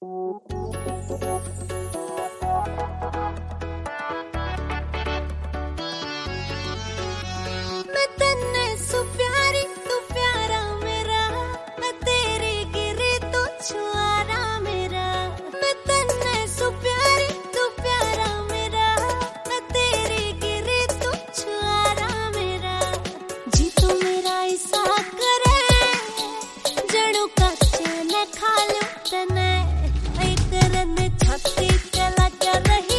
मैं तन्ने सु प्यारी तू प्यारा मेरा, मैं तेरे गिरे तो छुआरा मेरा। मैं तन्ने सु प्यारी तू प्यारा मेरा, मैं तेरे गिरे तो छुआरा मेरा। जी तू मेरा ऐसा करे जड़ों का चैन खा लो तने, ऐ करन छत्ती चला जा रही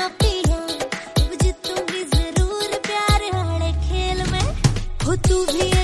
तू भी